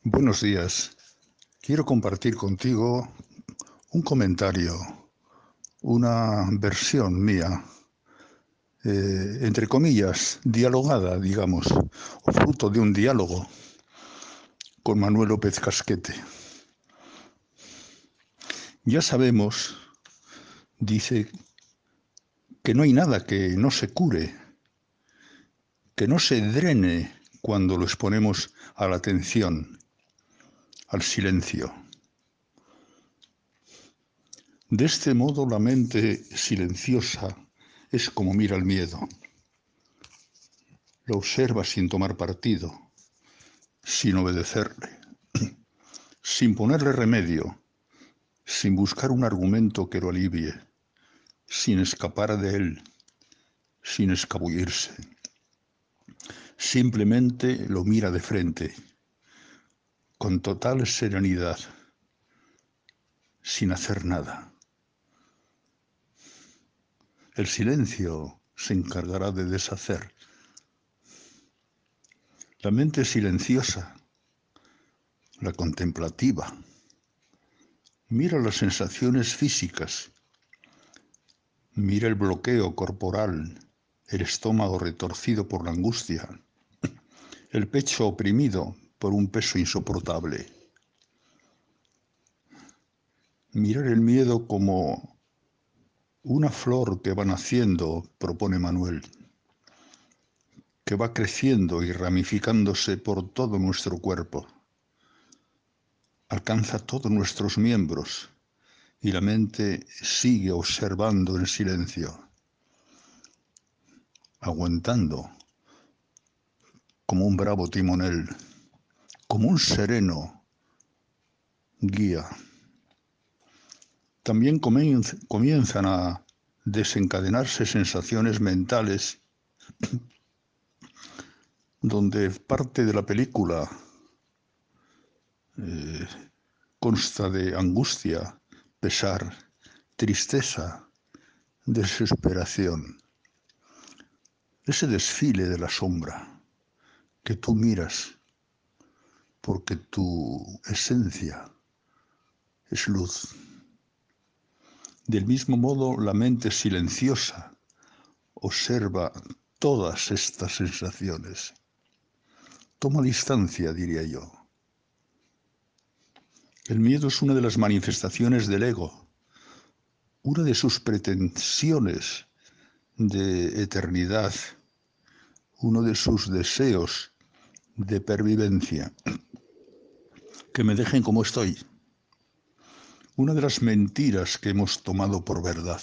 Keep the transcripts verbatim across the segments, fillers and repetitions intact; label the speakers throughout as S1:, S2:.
S1: Buenos días. Quiero compartir contigo un comentario, una versión mía, eh, entre comillas, dialogada, digamos, o fruto de un diálogo con Manuel López Casquete. Ya sabemos, dice, que no hay nada que no se cure, que no se drene cuando lo exponemos a la atención, al silencio. De este modo, la mente silenciosa es como mira el miedo. Lo observa sin tomar partido, sin obedecerle, sin ponerle remedio, sin buscar un argumento que lo alivie, sin escapar de él, sin escabullirse. Simplemente lo mira de frente, con total serenidad, sin hacer nada. El silencio se encargará de deshacer. La mente silenciosa, la contemplativa, mira las sensaciones físicas, mira el bloqueo corporal, el estómago retorcido por la angustia, el pecho oprimido por un peso insoportable. Mirar el miedo como una flor que va naciendo, propone Manuel, que va creciendo y ramificándose por todo nuestro cuerpo. Alcanza todos nuestros miembros y la mente sigue observando en silencio, aguantando como un bravo timonel, como un sereno guía. También comienzan a desencadenarse sensaciones mentales donde parte de la película eh, consta de angustia, pesar, tristeza, desesperación. Ese desfile de la sombra que tú miras porque tu esencia es luz. Del mismo modo, la mente silenciosa observa todas estas sensaciones. Toma distancia, diría yo. El miedo es una de las manifestaciones del ego, una de sus pretensiones de eternidad, uno de sus deseos de pervivencia. Que me dejen como estoy. Una de las mentiras que hemos tomado por verdad.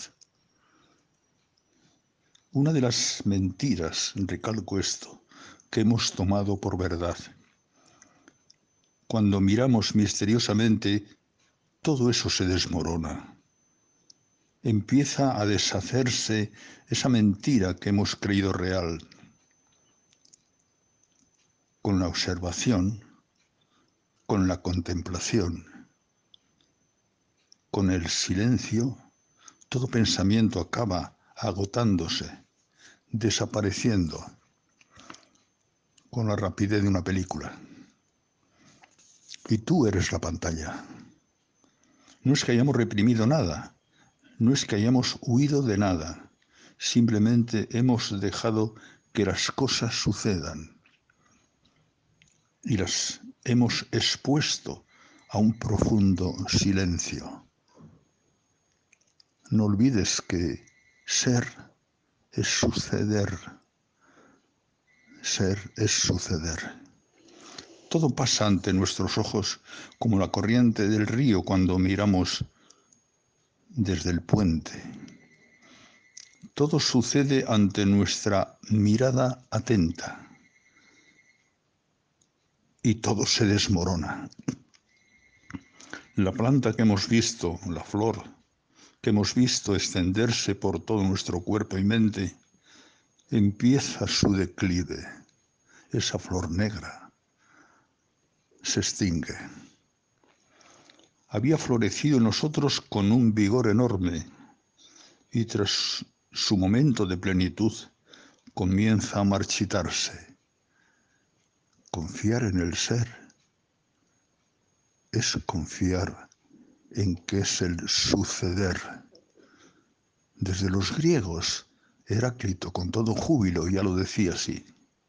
S1: Una de las mentiras, recalco esto, que hemos tomado por verdad. Cuando miramos misteriosamente, todo eso se desmorona. Empieza a deshacerse esa mentira que hemos creído real. Con la observación, con la contemplación, con el silencio, todo pensamiento acaba agotándose, desapareciendo, con la rapidez de una película. Y tú eres la pantalla. No es que hayamos reprimido nada, no es que hayamos huido de nada, simplemente hemos dejado que las cosas sucedan y las hemos expuesto a un profundo silencio. No olvides que ser es suceder, ser es suceder. Todo pasa ante nuestros ojos como la corriente del río cuando miramos desde el puente. Todo sucede ante nuestra mirada atenta y todo se desmorona. La planta que hemos visto, la flor que hemos visto extenderse por todo nuestro cuerpo y mente, empieza su declive. Esa flor negra se extingue. Había florecido en nosotros con un vigor enorme y tras su momento de plenitud comienza a marchitarse. Confiar en el ser es confiar en que es el suceder. Desde los griegos, Heráclito con todo júbilo ya lo decía así.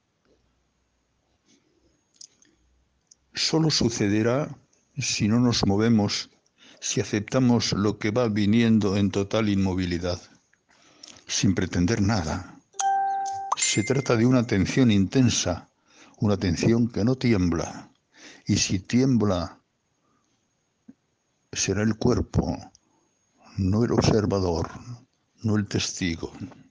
S1: Solo sucederá si no nos movemos, si aceptamos lo que va viniendo en total inmovilidad, sin pretender nada. Se trata de una atención intensa, una atención que no tiembla. Y si tiembla, será el cuerpo, no el observador, no el testigo.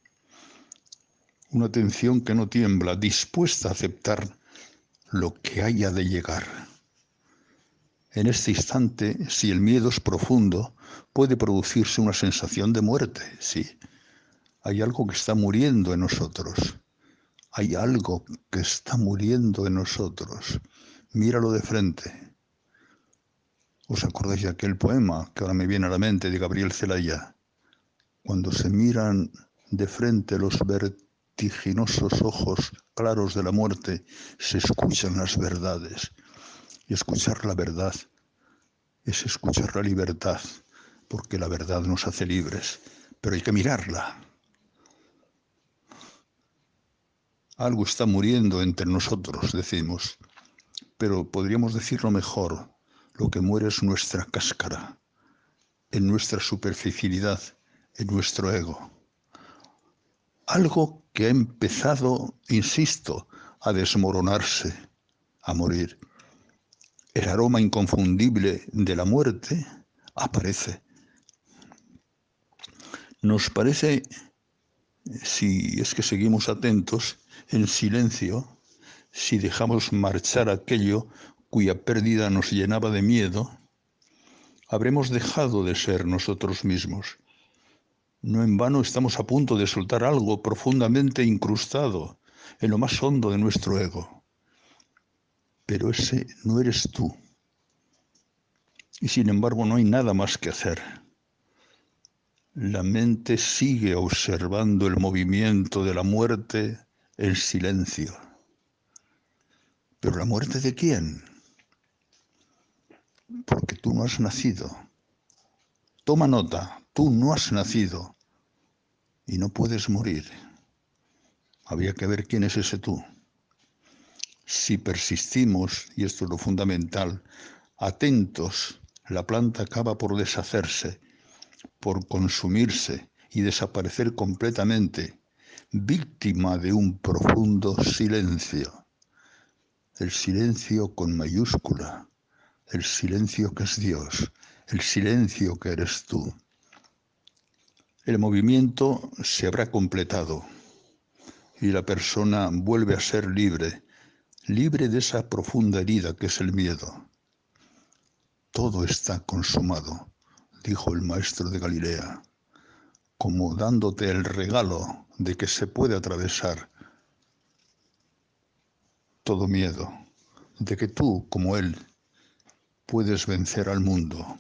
S1: Una atención que no tiembla, dispuesta a aceptar lo que haya de llegar. En este instante, si el miedo es profundo, puede producirse una sensación de muerte, sí. Hay algo que está muriendo en nosotros. Hay algo que está muriendo en nosotros. Míralo de frente. ¿Os acordáis de aquel poema que ahora me viene a la mente de Gabriel Celaya? Cuando se miran de frente los vertiginosos ojos claros de la muerte, se escuchan las verdades. Y escuchar la verdad es escuchar la libertad, porque la verdad nos hace libres, pero hay que mirarla. Algo está muriendo entre nosotros, decimos, pero podríamos decirlo mejor. Lo que muere es nuestra cáscara, en nuestra superficialidad, en nuestro ego. Algo que ha empezado, insisto, a desmoronarse, a morir. El aroma inconfundible de la muerte aparece. Nos parece, si es que seguimos atentos, en silencio, si dejamos marchar aquello cuya pérdida nos llenaba de miedo, habremos dejado de ser nosotros mismos. No en vano estamos a punto de soltar algo profundamente incrustado en lo más hondo de nuestro ego. Pero ese no eres tú. Y sin embargo no hay nada más que hacer. La mente sigue observando el movimiento de la muerte en silencio. ¿Pero la muerte de quién? Porque tú no has nacido. Toma nota, tú no has nacido y no puedes morir. Habría que ver quién es ese tú. Si persistimos, y esto es lo fundamental, atentos, la planta acaba por deshacerse, por consumirse y desaparecer completamente, víctima de un profundo silencio. El silencio con mayúscula, el silencio que es Dios, el silencio que eres tú. El movimiento se habrá completado y la persona vuelve a ser libre, libre de esa profunda herida que es el miedo. Todo está consumado, dijo el maestro de Galilea, como dándote el regalo de que se puede atravesar todo miedo, de que tú, como él, puedes vencer al mundo.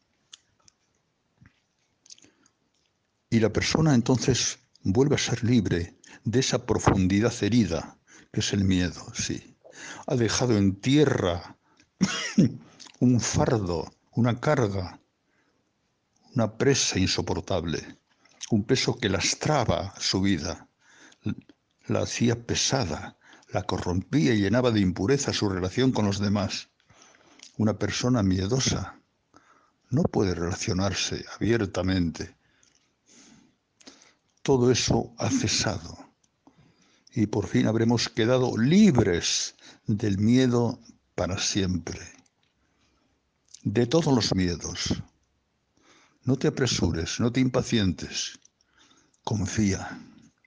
S1: Y la persona entonces vuelve a ser libre de esa profundidad herida que es el miedo, sí. Ha dejado en tierra un fardo, una carga, una presa insoportable, un peso que lastraba su vida, la hacía pesada, la corrompía y llenaba de impureza su relación con los demás. Una persona miedosa no puede relacionarse abiertamente. Todo eso ha cesado y por fin habremos quedado libres del miedo para siempre. De todos los miedos. No te apresures, no te impacientes. Confía.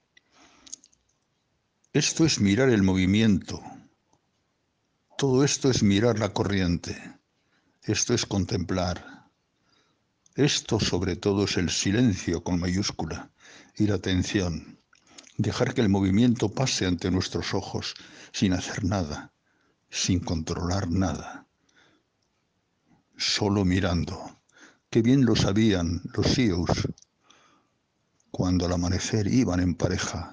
S1: Esto es mirar el movimiento. Todo esto es mirar la corriente. Esto es contemplar. Esto sobre todo es el silencio con mayúscula y la atención. Dejar que el movimiento pase ante nuestros ojos sin hacer nada, sin controlar nada. Solo mirando. Qué bien lo sabían los Sioux cuando al amanecer iban en pareja,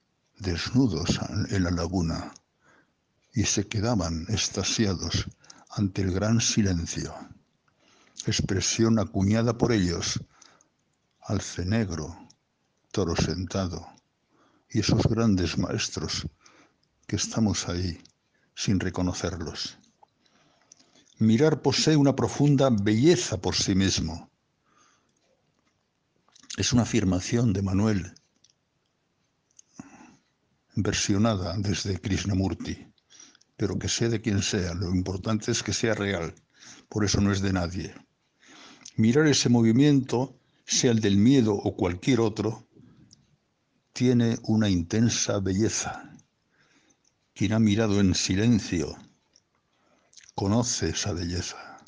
S1: desnudos en la laguna, y se quedaban extasiados ante el gran silencio, expresión acuñada por ellos, alce negro, toro sentado, y esos grandes maestros que estamos ahí sin reconocerlos. Mirar posee una profunda belleza por sí mismo. Es una afirmación de Manuel, versionada desde Krishnamurti, pero que sea de quien sea, lo importante es que sea real, por eso no es de nadie. Mirar ese movimiento, sea el del miedo o cualquier otro, tiene una intensa belleza. Quien ha mirado en silencio conoce esa belleza.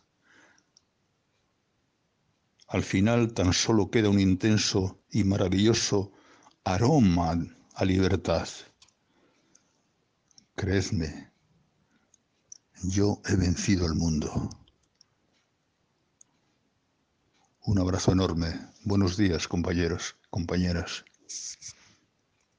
S1: Al final tan solo queda un intenso y maravilloso aroma a libertad. Creedme, yo he vencido el mundo. Un abrazo enorme. Buenos días, compañeros, compañeras.